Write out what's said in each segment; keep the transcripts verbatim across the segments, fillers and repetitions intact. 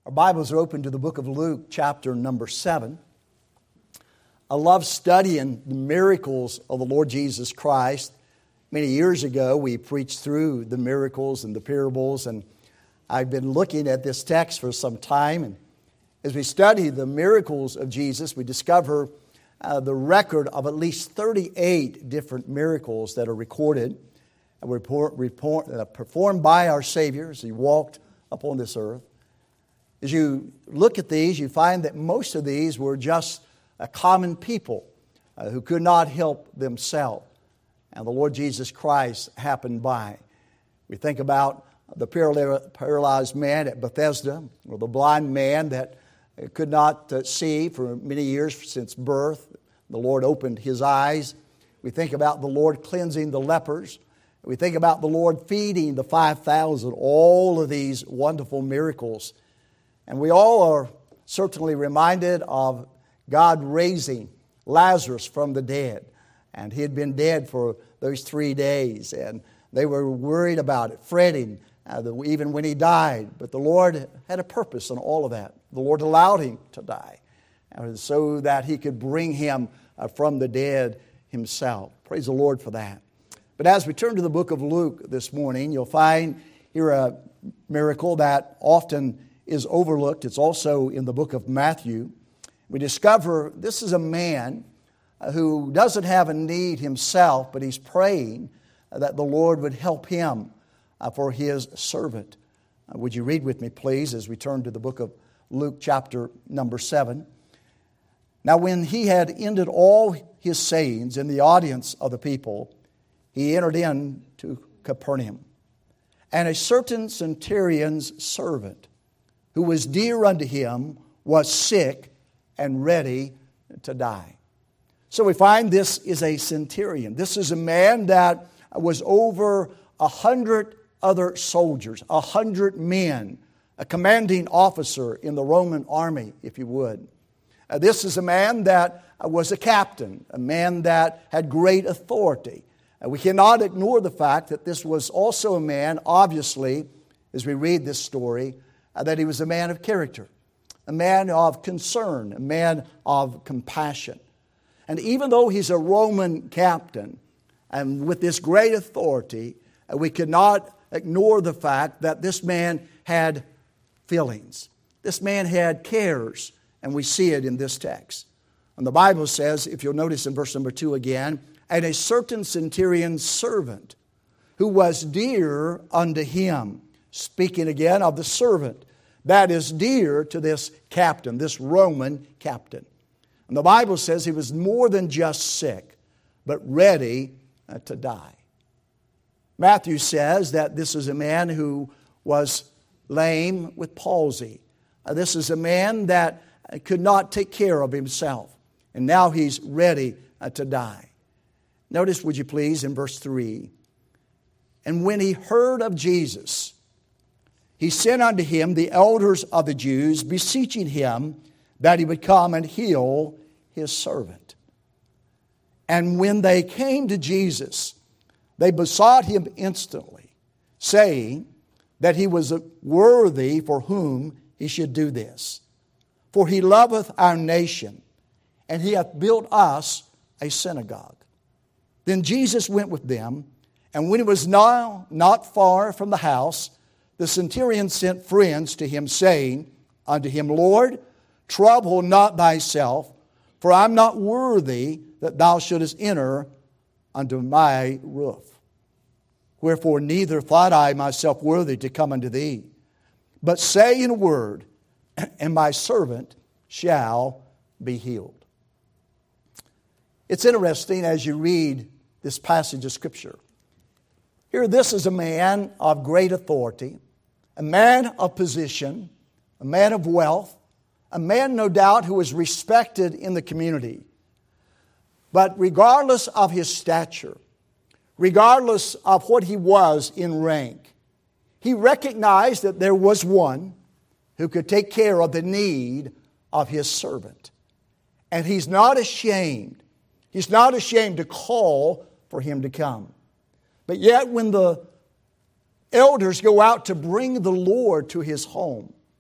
Our Bibles are open to the book of Luke, chapter number seven. I love studying the miracles of the Lord Jesus Christ. Many years ago, we preached through the miracles and the parables, and I've been looking at this text for some time. And as we study the miracles of Jesus, we discover uh, the record of at least thirty-eight different miracles that are recorded and report, report, uh, performed by our Savior as He walked upon this earth. As you look at these, you find that most of these were just a common people uh, who could not help themselves. And the Lord Jesus Christ happened by. We think about the paralyzed man at Bethesda, or the blind man that could not uh, see for many years since birth. The Lord opened his eyes. We think about the Lord cleansing the lepers. We think about the Lord feeding the five thousand. All of these wonderful miracles. And we all are certainly reminded of God raising Lazarus from the dead. And he had been dead for those three days. And they were worried about it, fretting, uh, even when he died. But the Lord had a purpose in all of that. The Lord allowed him to die, and so that he could bring him uh, from the dead himself. Praise the Lord for that. But as we turn to the book of Luke this morning, you'll find here a miracle that often is overlooked. It's also in the book of Matthew. We discover this is a man who doesn't have a need himself, but he's praying that the Lord would help him for his servant. Would you read with me, please, as we turn to the book of Luke, chapter number seven. Now, when he had ended all his sayings in the audience of the people, he entered into Capernaum. And a certain centurion's servant, who was dear unto him, was sick and ready to die. So we find this is a centurion. This is a man that was over a hundred other soldiers, a hundred men, a commanding officer in the Roman army, if you would. Uh, this is a man that was a captain, a man that had great authority. Uh, we cannot ignore the fact that this was also a man, obviously, as we read this story, uh, that he was a man of character, a man of concern, a man of compassion. And even though he's a Roman captain, and with this great authority, uh, we cannot ignore the fact that this man had feelings. This man had cares, and we see it in this text. And the Bible says, if you'll notice in verse number two again, and a certain centurion's servant, who was dear unto him. Speaking again of the servant that is dear to this captain, this Roman captain. And the Bible says he was more than just sick, but ready uh, to die. Matthew says that this is a man who was lame with palsy. Uh, this is a man that could not take care of himself. And now he's ready uh, to die. Notice, would you please, in verse three. And when he heard of Jesus, he sent unto him the elders of the Jews, beseeching him that he would come and heal his servant. And when they came to Jesus, they besought him instantly, saying that he was worthy for whom he should do this. For he loveth our nation, and he hath built us a synagogue. Then Jesus went with them, and when he was now not far from the house, the centurion sent friends to him, saying unto him, Lord, trouble not thyself, for I am not worthy that thou shouldest enter unto my roof. Wherefore neither thought I myself worthy to come unto thee, but say in a word, and my servant shall be healed. It's interesting as you read this passage of Scripture. Here, this is a man of great authority, a man of position, a man of wealth, a man, no doubt, who was respected in the community. But regardless of his stature, regardless of what he was in rank, he recognized that there was one who could take care of the need of his servant. And he's not ashamed. He's not ashamed to call for him to come. But yet when the elders go out to bring the Lord to his home,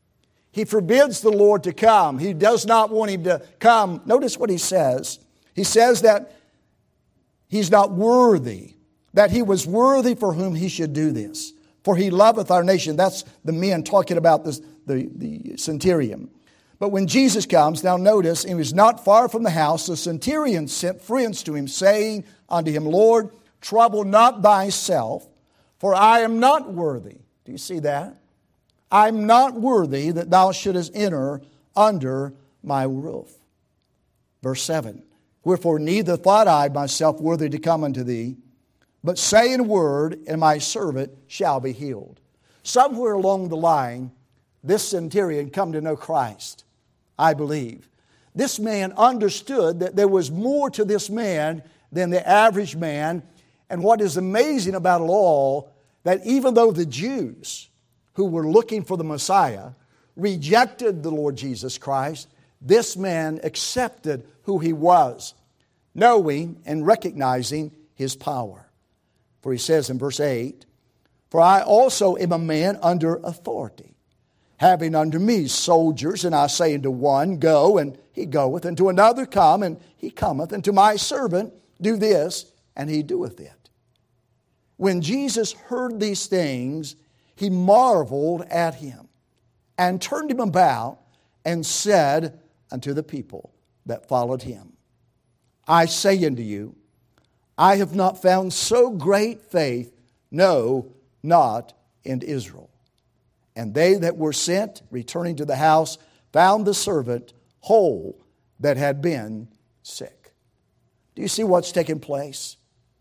He forbids the Lord to come. He does not want him to come. Notice what he says. He says that he's not worthy, that he was worthy for whom he should do this. For he loveth our nation. That's the men talking about this, the, the centurion. But when Jesus comes, now notice, he was not far from the house. The centurion sent friends to him, saying unto him, Lord, trouble not thyself, for I am not worthy. Do you see that? I'm not worthy that thou shouldest enter under my roof. Verse seven. Wherefore neither thought I myself worthy to come unto thee, but say in word, and my servant shall be healed. Somewhere along the line, this centurion come to know Christ, I believe. This man understood that there was more to this man than the average man. And what is amazing about it all, that even though the Jews who were looking for the Messiah rejected the Lord Jesus Christ, this man accepted who he was, knowing and recognizing his power. For he says in verse eight, For I also am a man under authority, having under me soldiers, and I say unto one, Go, and he goeth, and to another, Come, and he cometh, and to my servant, Do this, and he doeth it. When Jesus heard these things, he marveled at him, and turned him about, and said unto the people that followed him, I say unto you, I have not found so great faith, no, not in Israel. And they that were sent, returning to the house, found the servant whole that had been sick. Do you see what's taking place?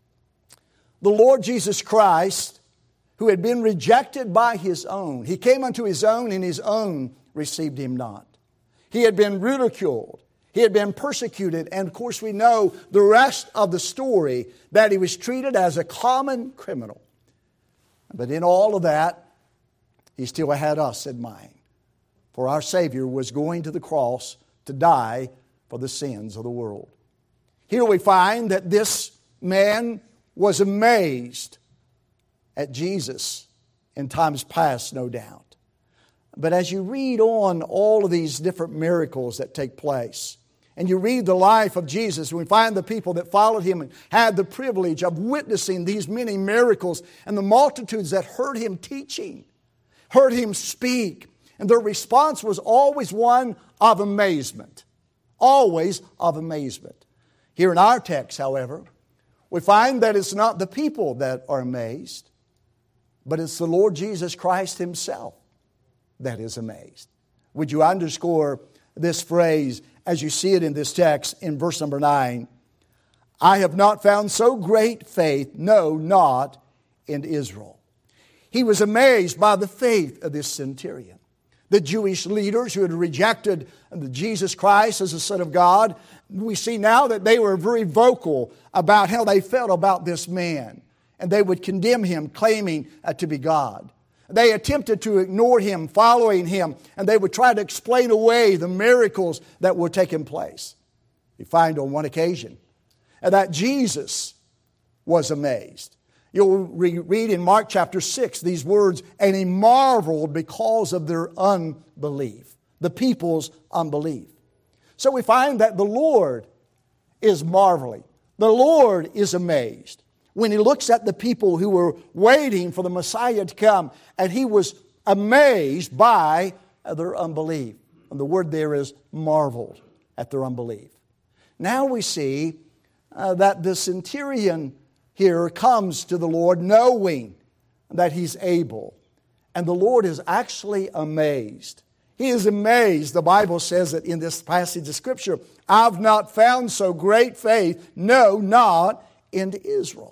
The Lord Jesus Christ, who had been rejected by his own, he came unto his own, and his own received him not. He had been ridiculed. He had been persecuted, and of course we know the rest of the story, that he was treated as a common criminal. But in all of that, he still had us in mind. For our Savior was going to the cross to die for the sins of the world. Here we find that this man was amazed at Jesus in times past, no doubt. But as you read on all of these different miracles that take place, and you read the life of Jesus, we find the people that followed him and had the privilege of witnessing these many miracles, and the multitudes that heard him teaching, heard him speak, and their response was always one of amazement. Always of amazement. Here in our text, however, we find that it's not the people that are amazed, but it's the Lord Jesus Christ himself that is amazed. Would you underscore this phrase as you see it in this text in verse number nine? I have not found so great faith, no, not in Israel. He was amazed by the faith of this centurion. The Jewish leaders who had rejected Jesus Christ as the Son of God, we see now that they were very vocal about how they felt about this man. And they would condemn him, claiming uh, to be God. They attempted to ignore him, following him, and they would try to explain away the miracles that were taking place. You find on one occasion that Jesus was amazed. You'll read in Mark chapter six these words, and he marveled because of their unbelief, the people's unbelief. So we find that the Lord is marveling. The Lord is amazed when he looks at the people who were waiting for the Messiah to come, and he was amazed by their unbelief. And the word there is marveled at their unbelief. Now we see uh, that the centurion here comes to the Lord knowing that he's able. And the Lord is actually amazed. He is amazed. The Bible says that in this passage of Scripture, I've not found so great faith, no, not in Israel.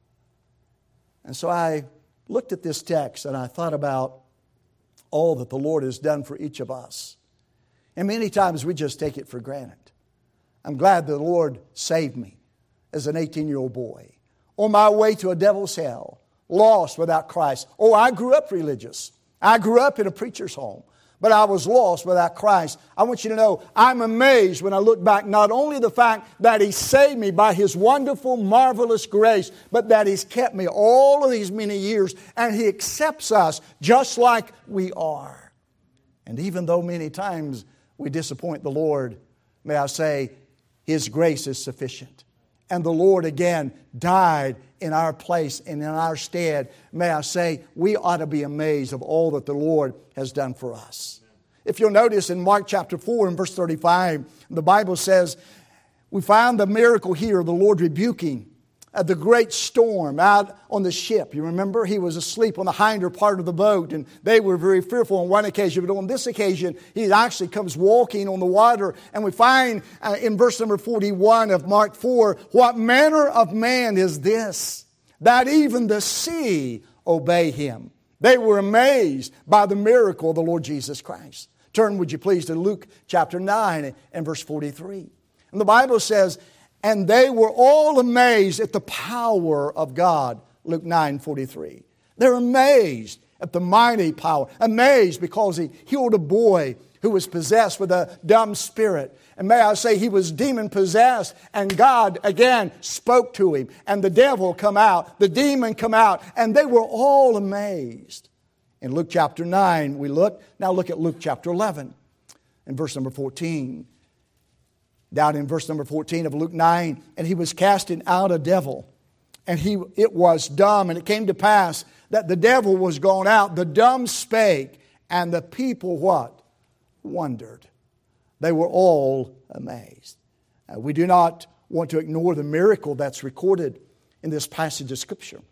And so I looked at this text and I thought about all that the Lord has done for each of us. And many times we just take it for granted. I'm glad the Lord saved me as an eighteen-year-old boy, on my way to a devil's hell, lost without Christ. Oh, I grew up religious. I grew up in a preacher's home, but I was lost without Christ. I want you to know, I'm amazed when I look back, not only the fact that He saved me by His wonderful, marvelous grace, but that He's kept me all of these many years, and He accepts us just like we are. And even though many times we disappoint the Lord, may I say, His grace is sufficient. And the Lord again died in our place and in our stead. May I say, we ought to be amazed of all that the Lord has done for us. If you'll notice in Mark chapter four and verse thirty-five, the Bible says, we find the miracle here, the Lord rebuking uh, the great storm out on the ship. You remember, he was asleep on the hinder part of the boat, and they were very fearful on one occasion. But on this occasion, he actually comes walking on the water. And we find uh, in verse number forty-one of Mark four, what manner of man is this, that even the sea obey him? They were amazed by the miracle of the Lord Jesus Christ. Turn, would you please, to Luke chapter nine and verse forty-three. And the Bible says, and they were all amazed at the power of God. Luke nine forty-three. They're amazed at the mighty power. Amazed because he healed a boy who was possessed with a dumb spirit. And may I say, he was demon-possessed, and God again spoke to him. And the devil come out, the demon come out, and they were all amazed. In Luke chapter nine, we look. Now look at Luke chapter eleven and verse number fourteen. Down in verse number fourteen of Luke nine, and he was casting out a devil, and he it was dumb, and it came to pass that the devil was gone out, the dumb spake, and the people what? Wondered. They were all amazed. Uh, we do not want to ignore the miracle that's recorded in this passage of Scripture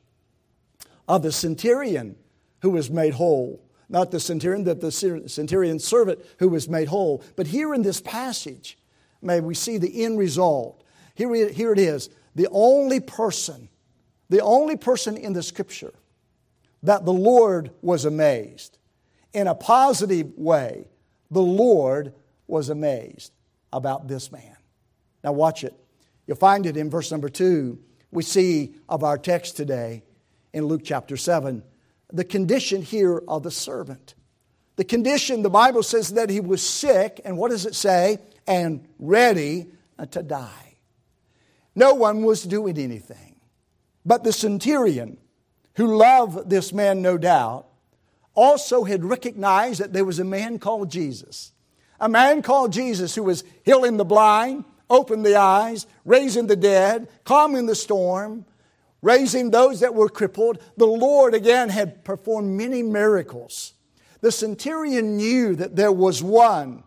of the centurion who was made whole. Not the centurion, but the centurion servant who was made whole. But here in this passage, may we see the end result. Here, here it is. The only person, the only person in the Scripture that the Lord was amazed. In a positive way, the Lord was amazed about this man. Now watch it. You'll find it in verse number two. We see of our text today in Luke chapter seven, the condition here of the servant. The condition, the Bible says that he was sick, and what does it say? And ready to die. No one was doing anything. But the centurion, who loved this man no doubt, also had recognized that there was a man called Jesus. A man called Jesus who was healing the blind, opening the eyes, raising the dead, calming the storm, raising those that were crippled. The Lord again had performed many miracles. The centurion knew that there was one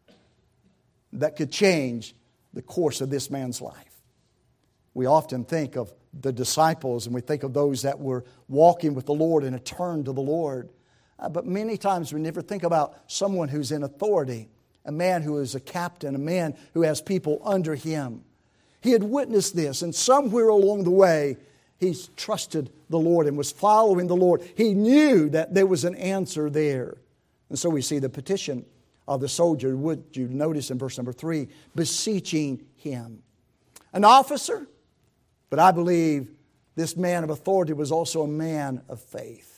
that could change the course of this man's life. We often think of the disciples and we think of those that were walking with the Lord and had turned to the Lord. Uh, but many times we never think about someone who's in authority, a man who is a captain, a man who has people under him. He had witnessed this, and somewhere along the way, he trusted the Lord and was following the Lord. He knew that there was an answer there. And so we see the petition of the soldier, would you notice in verse number three, beseeching him. An officer, but I believe this man of authority was also a man of faith.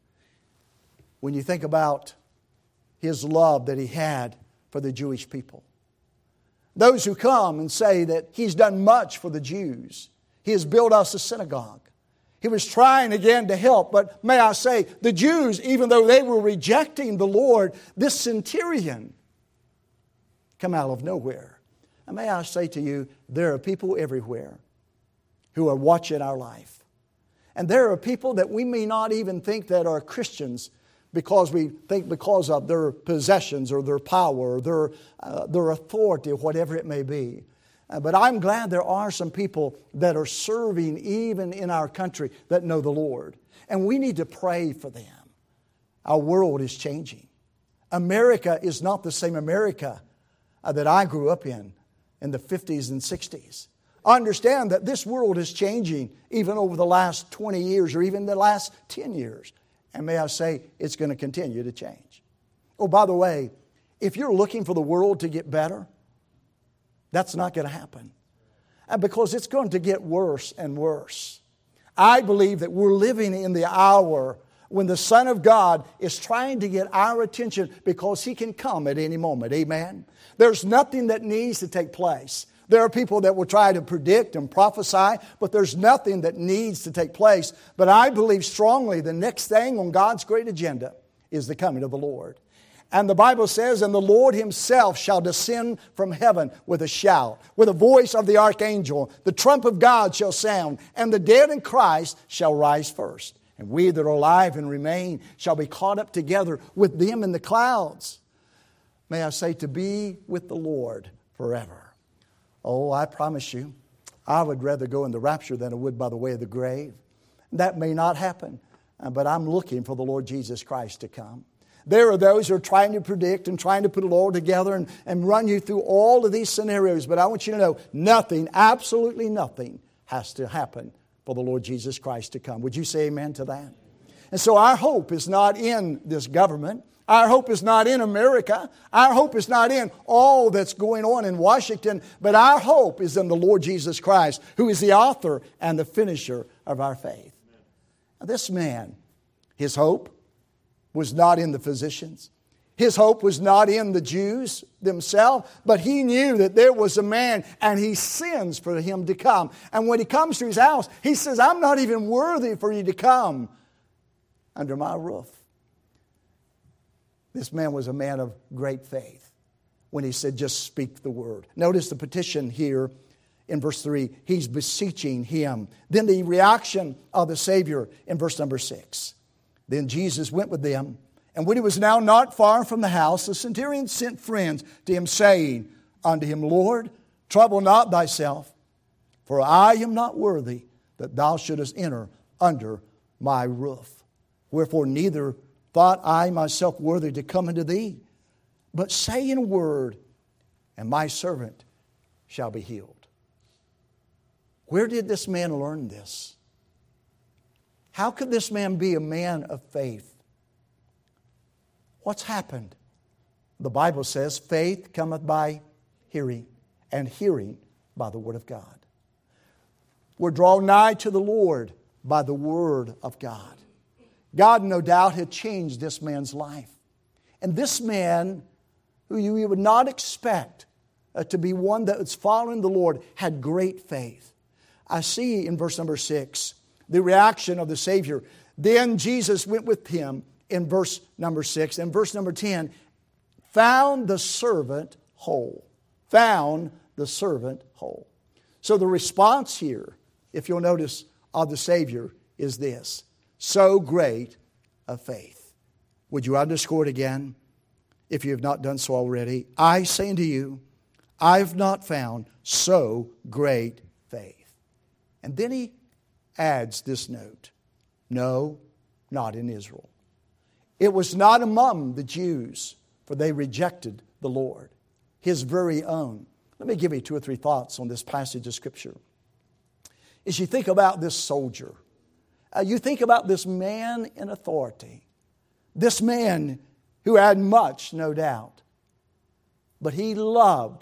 When you think about his love that he had for the Jewish people. Those who come and say that he's done much for the Jews. He has built us a synagogue. He was trying again to help, but may I say, the Jews, even though they were rejecting the Lord, this centurion come out of nowhere. And may I say to you, there are people everywhere who are watching our life. And there are people that we may not even think that are Christians because we think because of their possessions or their power or their, uh, their authority or whatever it may be. Uh, but I'm glad there are some people that are serving even in our country that know the Lord. And we need to pray for them. Our world is changing. America is not the same America uh, that I grew up in in the fifties and sixties. Understand that this world is changing even over the last twenty years or even the last ten years. And may I say, it's going to continue to change. Oh, by the way, if you're looking for the world to get better, that's not going to happen. And because it's going to get worse and worse. I believe that we're living in the hour when the Son of God is trying to get our attention because He can come at any moment. Amen? There's nothing that needs to take place. There are people that will try to predict and prophesy, but there's nothing that needs to take place. But I believe strongly the next thing on God's great agenda is the coming of the Lord. And the Bible says, and the Lord himself shall descend from heaven with a shout, with the voice of the archangel. The trump of God shall sound, and the dead in Christ shall rise first. And we that are alive and remain shall be caught up together with them in the clouds. May I say, to be with the Lord forever. Oh, I promise you, I would rather go in the rapture than I would by the way of the grave. That may not happen, but I'm looking for the Lord Jesus Christ to come. There are those who are trying to predict and trying to put it all together and, and run you through all of these scenarios. But I want you to know, nothing, absolutely nothing has to happen for the Lord Jesus Christ to come. Would you say amen to that? And so our hope is not in this government. Our hope is not in America. Our hope is not in all that's going on in Washington. But our hope is in the Lord Jesus Christ, who is the author and the finisher of our faith. Now, this man, his hope was not in the physicians. His hope was not in the Jews themselves, but he knew that there was a man and he sends for him to come. And when he comes to his house, he says, I'm not even worthy for you to come under my roof. This man was a man of great faith when he said, just speak the word. Notice the petition here in verse three. He's beseeching him. Then the reaction of the Savior in verse number six. Then Jesus went with them, and when he was now not far from the house, the centurion sent friends to him, saying unto him, Lord, trouble not thyself, for I am not worthy that thou shouldest enter under my roof. Wherefore neither thought I myself worthy to come unto thee, but say in a word, and my servant shall be healed. Where did this man learn this? How could this man be a man of faith? What's happened? The Bible says, faith cometh by hearing, and hearing by the word of God. We're drawn nigh to the Lord by the word of God. God, no doubt, had changed this man's life. And this man, who you would not expect uh, to be one that was following the Lord, had great faith. I see in verse number six, the reaction of the Savior. Then Jesus went with him in verse number six. And verse number ten, found the servant whole. Found the servant whole. So the response here, if you'll notice, of the Savior is this. So great a faith. Would you underscore it again? If you have not done so already. I say unto you, I have not found so great faith. And then he adds this note. No, not in Israel. It was not among the Jews, for they rejected the Lord, His very own. Let me give you two or three thoughts on this passage of Scripture. As you think about this soldier, uh, you think about this man in authority, this man who had much, no doubt, but he loved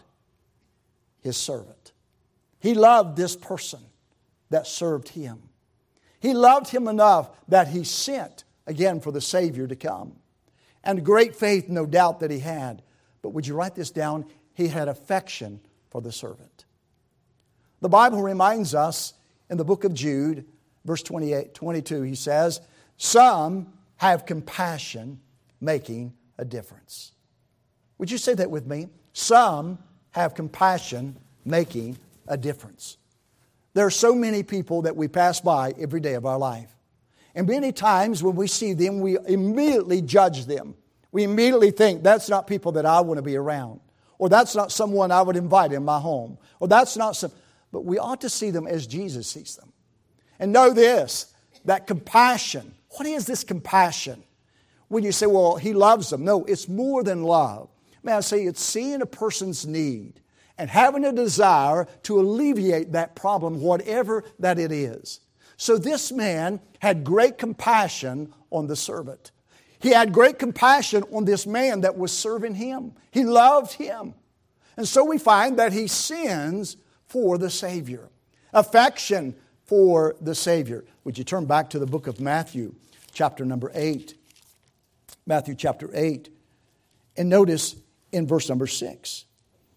his servant. He loved this person that served him. He loved him enough that he sent again for the Savior to come. And great faith, no doubt, that he had. But would you write this down? He had affection for the servant. The Bible reminds us in the book of Jude, verse twenty-eight, twenty-two, he says, some have compassion, making a difference. Would you say that with me? Some have compassion, making a difference. There are so many people that we pass by every day of our life. And many times when we see them, we immediately judge them. We immediately think, that's not people that I want to be around. Or that's not someone I would invite in my home. Or that's not some... But we ought to see them as Jesus sees them. And know this, that compassion. What is this compassion? When you say, well, he loves them. No, it's more than love. May I say, it's seeing a person's need and having a desire to alleviate that problem, whatever that it is. So this man had great compassion on the servant. He had great compassion on this man that was serving him. He loved him. And so we find that he sins for the Savior. Affection for the Savior. Would you turn back to the book of Matthew, chapter number eight. Matthew chapter eight. And notice in verse number six.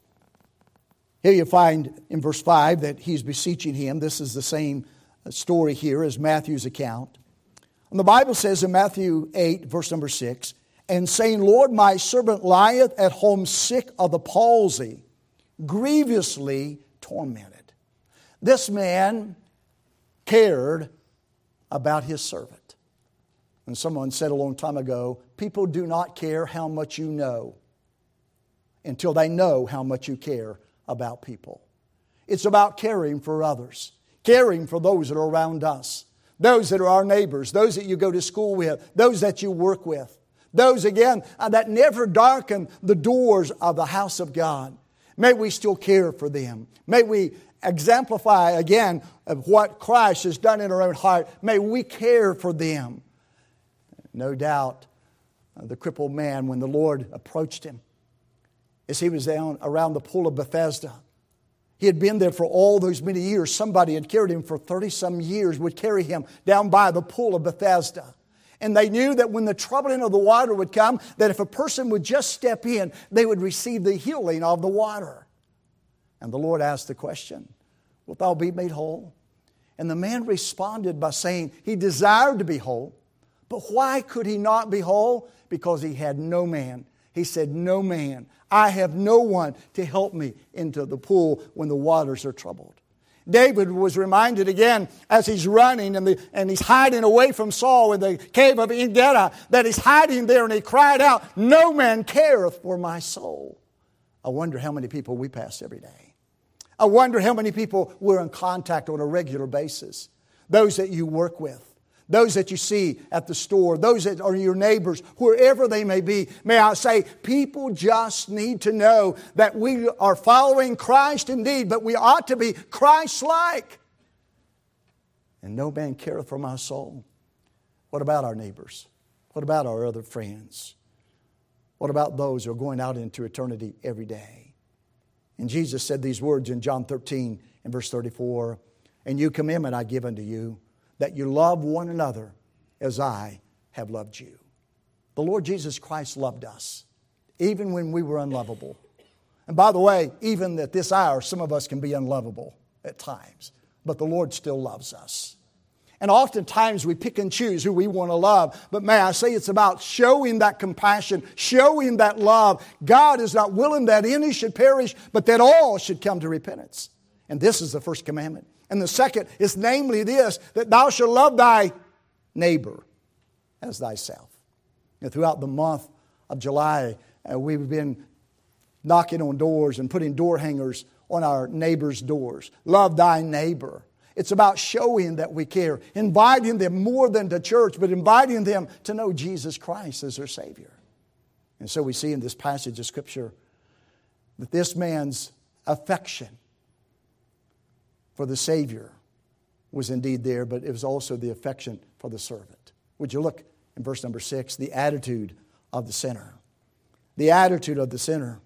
Here you find in verse five that he's beseeching him. This is the same story here as Matthew's account. And the Bible says in Matthew eight, verse number six, and saying, Lord, my servant lieth at home sick of the palsy, grievously tormented. This man cared about his servant. And someone said a long time ago, people do not care how much you know until they know how much you care about people. It's about caring for others, caring for those that are around us, those that are our neighbors, those that you go to school with, those that you work with, those, again, that never darken the doors of the house of God. May we still care for them. May we exemplify, again, of what Christ has done in our own heart. May we care for them. No doubt, the crippled man, when the Lord approached him, as he was down around the pool of Bethesda, he had been there for all those many years. Somebody had carried him for thirty-some years, would carry him down by the pool of Bethesda. And they knew that when the troubling of the water would come, that if a person would just step in, they would receive the healing of the water. And the Lord asked the question, wilt thou be made whole? And the man responded by saying he desired to be whole. But why could he not be whole? Because he had no man. He said, no man. I have no one to help me into the pool when the waters are troubled. David was reminded again as he's running and, the, and he's hiding away from Saul in the cave of En-gedi, that he's hiding there, and he cried out, no man careth for my soul. I wonder how many people we pass every day. I wonder how many people we're in contact on a regular basis. Those that you work with, those that you see at the store, those that are your neighbors, wherever they may be. May I say, people just need to know that we are following Christ indeed, but we ought to be Christ-like. And no man careth for my soul. What about our neighbors? What about our other friends? What about those who are going out into eternity every day? And Jesus said these words in John thirteen and verse thirty-four, "A new commandment I give unto you, that you love one another as I have loved you." The Lord Jesus Christ loved us, even when we were unlovable. And by the way, even at this hour, some of us can be unlovable at times. But the Lord still loves us. And oftentimes we pick and choose who we want to love. But may I say, it's about showing that compassion, showing that love. God is not willing that any should perish, but that all should come to repentance. And this is the first commandment. And the second is namely this, that thou shalt love thy neighbor as thyself. And throughout the month of July, uh, we've been knocking on doors and putting door hangers on our neighbors' doors. Love thy neighbor. It's about showing that we care, inviting them more than to church, but inviting them to know Jesus Christ as their Savior. And so we see in this passage of Scripture that this man's affection for the Savior was indeed there, but it was also the affection for the servant. Would you look in verse number six, the attitude of the sinner. The attitude of the sinner.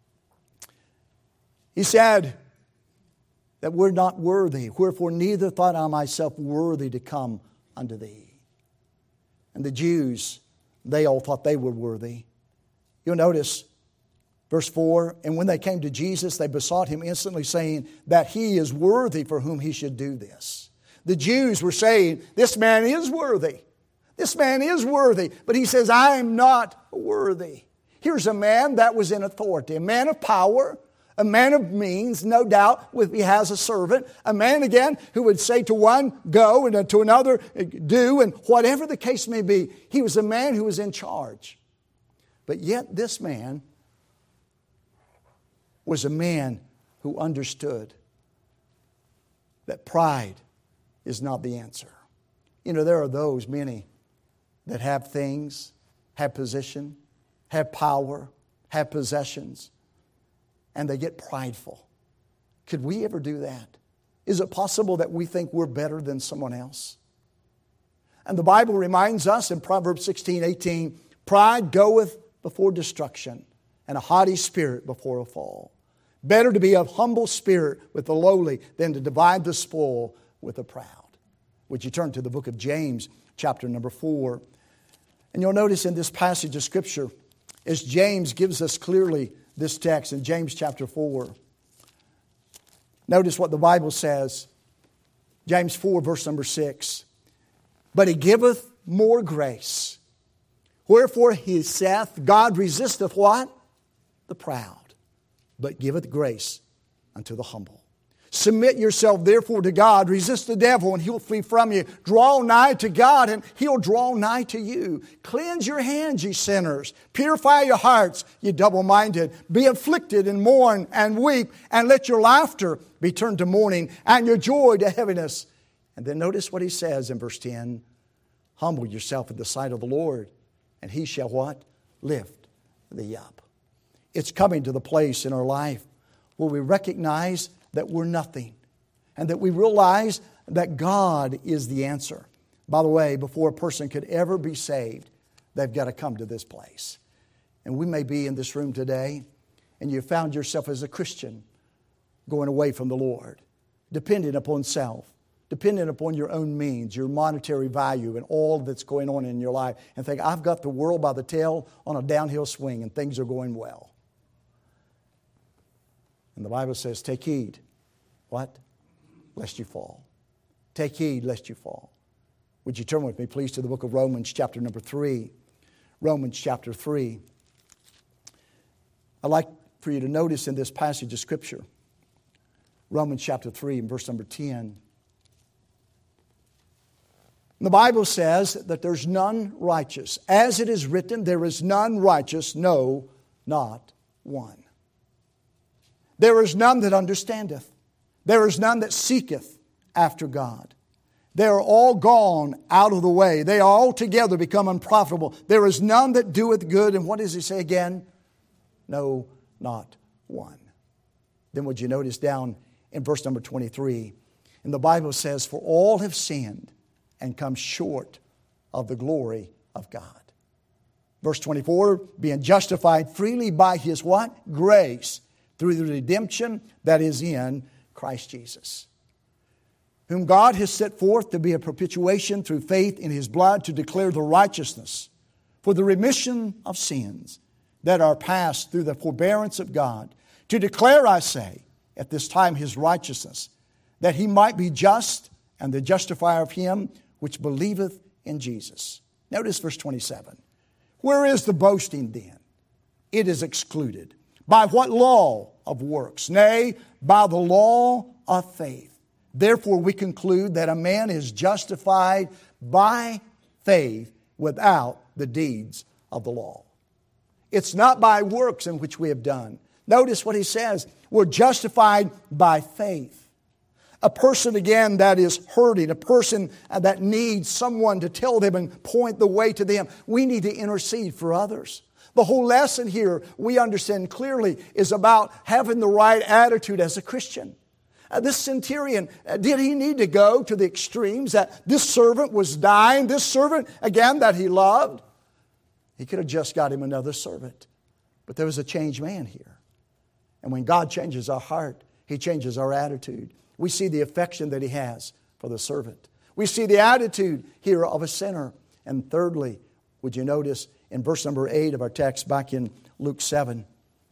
He said that we're not worthy, wherefore neither thought I myself worthy to come unto thee. And the Jews, they all thought they were worthy. You'll notice verse four, and when they came to Jesus, they besought him instantly, saying that he is worthy for whom he should do this. The Jews were saying, this man is worthy. This man is worthy. But he says, I am not worthy. Here's a man that was in authority, a man of power, a man of means, no doubt, if he has a servant. A man, again, who would say to one, go, and to another, do, and whatever the case may be. He was a man who was in charge. But yet this man was a man who understood that pride is not the answer. You know, there are those, many, that have things, have position, have power, have possessions, and they get prideful. Could we ever do that? Is it possible that we think we're better than someone else? And the Bible reminds us in Proverbs sixteen eighteen, pride goeth before destruction, and a haughty spirit before a fall. Better to be of humble spirit with the lowly than to divide the spoil with the proud. Would you turn to the book of James, chapter number four? And you'll notice in this passage of Scripture, as James gives us clearly this text in James chapter four. Notice what the Bible says. James four, verse number six. But he giveth more grace. Wherefore he saith, God resisteth what? The proud, but giveth grace unto the humble. Submit yourself therefore to God. Resist the devil and he'll flee from you. Draw nigh to God and he'll draw nigh to you. Cleanse your hands, ye sinners. Purify your hearts, ye double-minded. Be afflicted and mourn and weep, and let your laughter be turned to mourning and your joy to heaviness. And then notice what he says in verse ten. Humble yourself in the sight of the Lord, and he shall what? Lift thee up. It's coming to the place in our life where we recognize that we're nothing, and that we realize that God is the answer. By the way, before a person could ever be saved, they've got to come to this place. And we may be in this room today, and you found yourself as a Christian going away from the Lord, dependent upon self, dependent upon your own means, your monetary value, and all that's going on in your life, and think, I've got the world by the tail on a downhill swing, and things are going well. And the Bible says, take heed. What? Lest you fall. Take heed lest you fall. Would you turn with me, please, to the book of Romans, chapter number three. Romans, chapter three. I'd like for you to notice in this passage of Scripture, Romans, chapter three, and verse number ten. The Bible says that there's none righteous. As it is written, there is none righteous, no, not one. There is none that understandeth. There is none that seeketh after God. They are all gone out of the way. They are altogether become unprofitable. There is none that doeth good. And what does he say again? No, not one. Then would you notice down in verse number twenty-three, and the Bible says, for all have sinned and come short of the glory of God. Verse twenty-four, being justified freely by his what? Grace, through the redemption that is in Christ Jesus, whom God has set forth to be a propitiation through faith in his blood, to declare the righteousness for the remission of sins that are past through the forbearance of God, to declare, I say, at this time his righteousness, that he might be just and the justifier of him which believeth in Jesus. Notice verse twenty-seven. Where is the boasting then? It is excluded. By what law of works? Nay, by the law of faith. Therefore we conclude that a man is justified by faith without the deeds of the law. It's not by works in which we have done. Notice what he says. We're justified by faith. A person, again, that is hurting, a person that needs someone to tell them and point the way to them. We need to intercede for others. The whole lesson here, we understand clearly, is about having the right attitude as a Christian. Uh, this centurion, uh, did he need to go to the extremes that this servant was dying, this servant, again, that he loved? He could have just got him another servant. But there was a changed man here. And when God changes our heart, he changes our attitude. We see the affection that he has for the servant. We see the attitude here of a sinner. And thirdly, would you notice in verse number eight of our text back in Luke seven,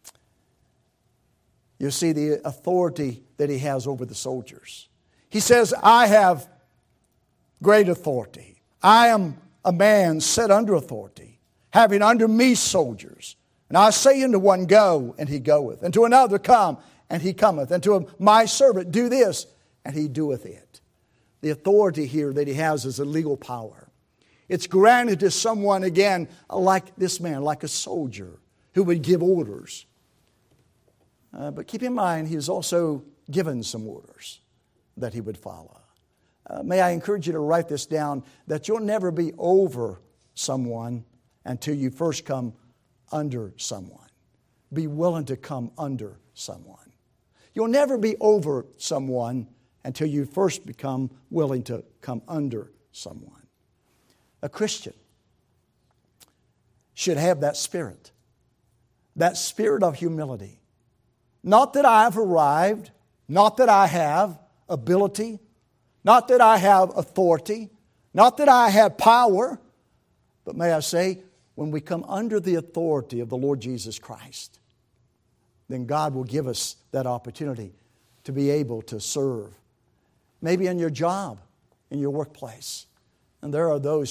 you see the authority that he has over the soldiers. He says, I have great authority. I am a man set under authority, having under me soldiers. And I say unto one, go, and he goeth. And to another, come, and he cometh. And to my servant, do this, and he doeth it. The authority here that he has is a legal power. It's granted to someone, again, like this man, like a soldier, who would give orders. Uh, but keep in mind, he is also given some orders that he would follow. Uh, may I encourage you to write this down, that you'll never be over someone until you first come under someone. Be willing to come under someone. You'll never be over someone until you first become willing to come under someone. A Christian should have that spirit, that spirit of humility. Not that I have arrived, not that I have ability, not that I have authority, not that I have power, but may I say, when we come under the authority of the Lord Jesus Christ, then God will give us that opportunity to be able to serve. Maybe in your job, in your workplace. And there are those who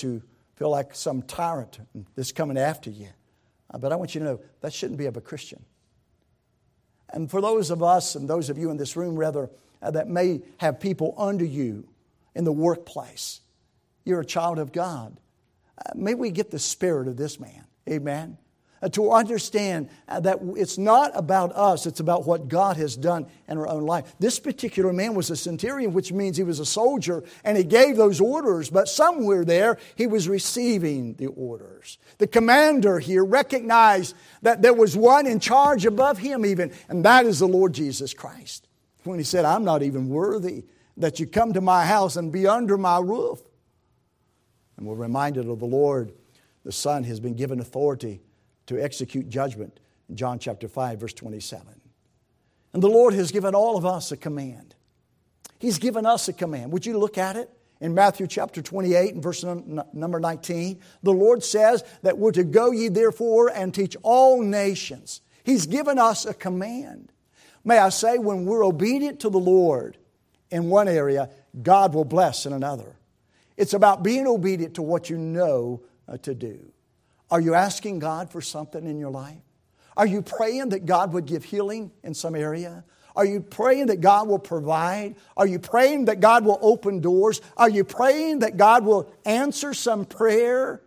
feel like some tyrant that's coming after you. Uh, But I want you to know, that shouldn't be of a Christian. And for those of us and those of you in this room, rather, uh, that may have people under you in the workplace, you're a child of God. Uh, may we get the spirit of this man. Amen. Uh, to understand uh, that it's not about us, it's about what God has done in our own life. This particular man was a centurion, which means he was a soldier, and he gave those orders, but somewhere there he was receiving the orders. The commander here recognized that there was one in charge above him even, and that is the Lord Jesus Christ. When he said, I'm not even worthy that you come to my house and be under my roof. And we're reminded of the Lord, the Son has been given authority to execute judgment in John chapter five, verse twenty-seven. And the Lord has given all of us a command. He's given us a command. Would you look at it? In Matthew chapter twenty-eight and verse number nineteen, the Lord says that we're to go ye therefore and teach all nations. He's given us a command. May I say, when we're obedient to the Lord in one area, God will bless in another. It's about being obedient to what you know uh, to do. Are you asking God for something in your life? Are you praying that God would give healing in some area? Are you praying that God will provide? Are you praying that God will open doors? Are you praying that God will answer some prayer?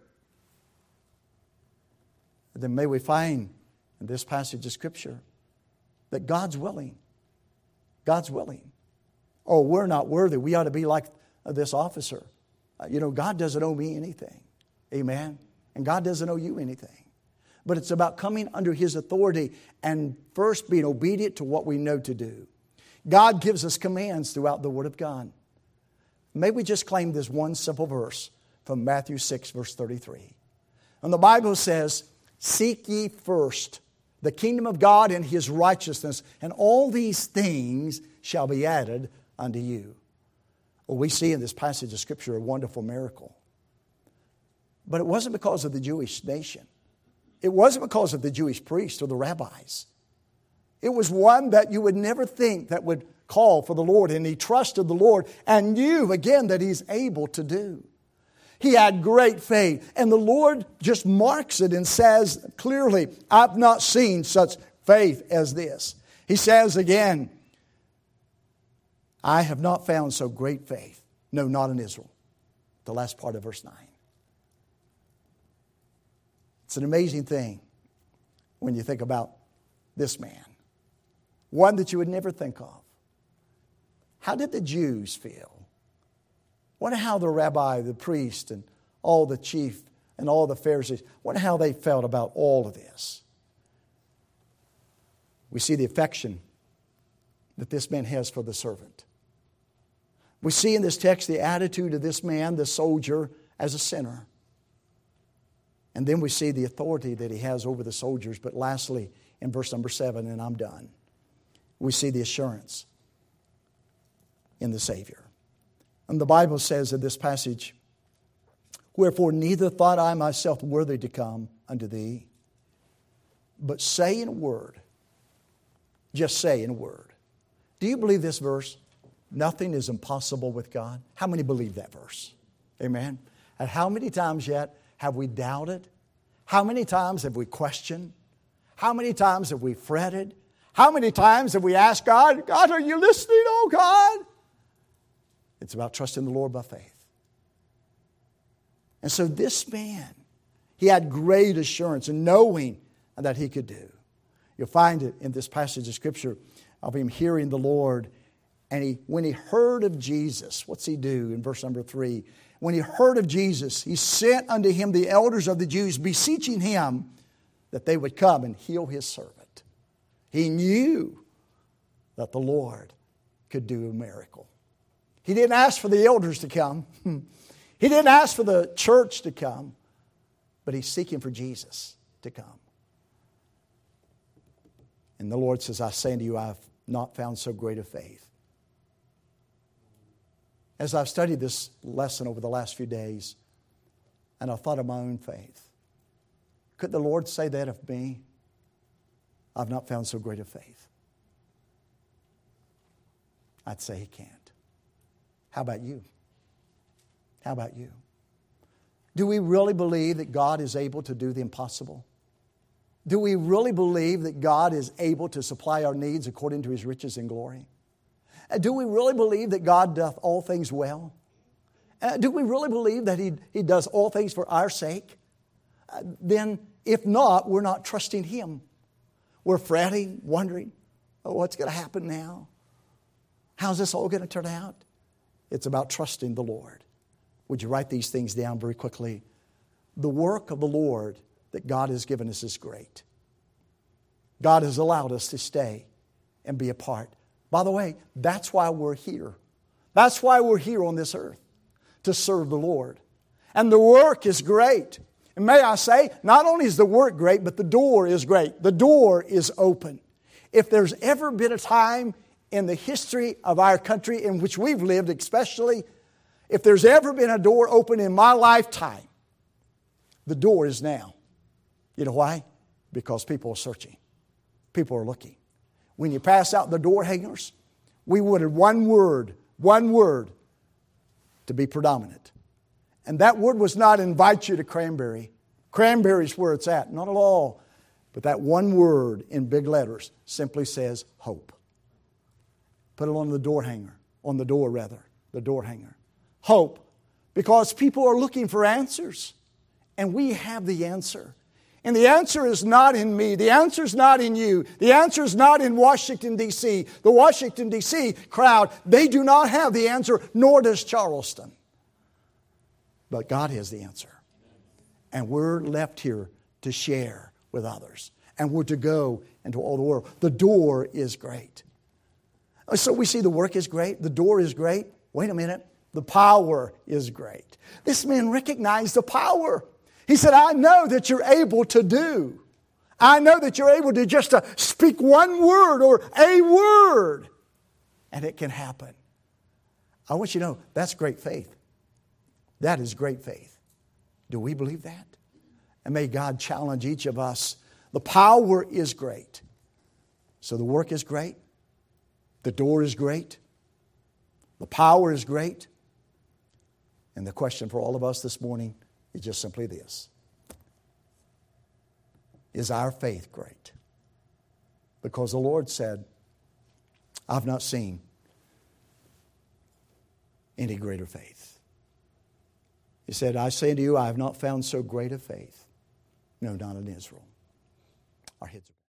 Then may we find in this passage of Scripture that God's willing. God's willing. Oh, we're not worthy. We ought to be like this officer. Uh, you know, God doesn't owe me anything. Amen. And God doesn't owe you anything. But it's about coming under His authority and first being obedient to what we know to do. God gives us commands throughout the Word of God. May we just claim this one simple verse from Matthew six, verse thirty-three. And the Bible says, seek ye first the kingdom of God and His righteousness, and all these things shall be added unto you. Well, we see in this passage of Scripture a wonderful miracle. But it wasn't because of the Jewish nation. It wasn't because of the Jewish priests or the rabbis. It was one that you would never think that would call for the Lord. And he trusted the Lord and knew again that He's able to do. He had great faith. And the Lord just marks it and says clearly, I've not seen such faith as this. He says again, I have not found so great faith. No, not in Israel. The last part of verse nine. It's an amazing thing when you think about this man. One that you would never think of. How did the Jews feel? Wonder how the rabbi, the priest, and all the chief and all the Pharisees, wonder how they felt about all of this. We see the affection that this man has for the servant. We see in this text the attitude of this man, the soldier, as a sinner. And then we see the authority that he has over the soldiers. But lastly, in verse number seven, and I'm done, we see the assurance in the Savior. And the Bible says in this passage, wherefore neither thought I myself worthy to come unto thee, but say in a word, just say in a word. Do you believe this verse? Nothing is impossible with God. How many believe that verse? Amen. And how many times yet have we doubted? How many times have we questioned? How many times have we fretted? How many times have we asked God, God, are you listening, oh God? It's about trusting the Lord by faith. And so this man, he had great assurance in knowing that he could do. You'll find it in this passage of Scripture of him hearing the Lord. And he, when he heard of Jesus, what's he do in verse number three? When he heard of Jesus, he sent unto him the elders of the Jews, beseeching him that they would come and heal his servant. He knew that the Lord could do a miracle. He didn't ask for the elders to come. He didn't ask for the church to come. But he's seeking for Jesus to come. And the Lord says, I say unto you, I have not found so great a faith. As I've studied this lesson over the last few days, and I thought of my own faith, could the Lord say that of me? I've not found so great a faith. I'd say He can't. How about you? How about you? Do we really believe that God is able to do the impossible? Do we really believe that God is able to supply our needs according to His riches and glory? Uh, Do we really believe that God doth all things well? Uh, Do we really believe that He, he does all things for our sake? Uh, Then, if not, we're not trusting Him. We're fretting, wondering, oh, what's going to happen now? How's this all going to turn out? It's about trusting the Lord. Would you write these things down very quickly? The work of the Lord that God has given us is great. God has allowed us to stay and be a part. By the way, that's why we're here. That's why we're here on this earth, to serve the Lord. And the work is great. And may I say, not only is the work great, but the door is great. The door is open. If there's ever been a time in the history of our country in which we've lived especially, if there's ever been a door open in my lifetime, the door is now. You know why? Because people are searching. People are looking. When you pass out the door hangers, we wanted one word, one word to be predominant. And that word was not invite you to Cranberry. Cranberry's where it's at. Not at all. But that one word in big letters simply says hope. Put it on the door hanger. On the door, rather. The door hanger. Hope. Because people are looking for answers. And we have the answer. And the answer is not in me. The answer is not in you. The answer is not in Washington, D C The Washington, D C crowd, they do not have the answer, nor does Charleston. But God has the answer. And we're left here to share with others. And we're to go into all the world. The door is great. So we see the work is great. The door is great. Wait a minute. The power is great. This man recognized the power. He said, I know that you're able to do. I know that you're able to just uh, speak one word or a word. And it can happen. I want you to know that's great faith. That is great faith. Do we believe that? And may God challenge each of us. The power is great. So the work is great. The door is great. The power is great. And the question for all of us this morning is just simply this. Is our faith great? Because the Lord said, I've not seen any greater faith. He said, I say to you, I have not found so great a faith. No, not in Israel. Our heads are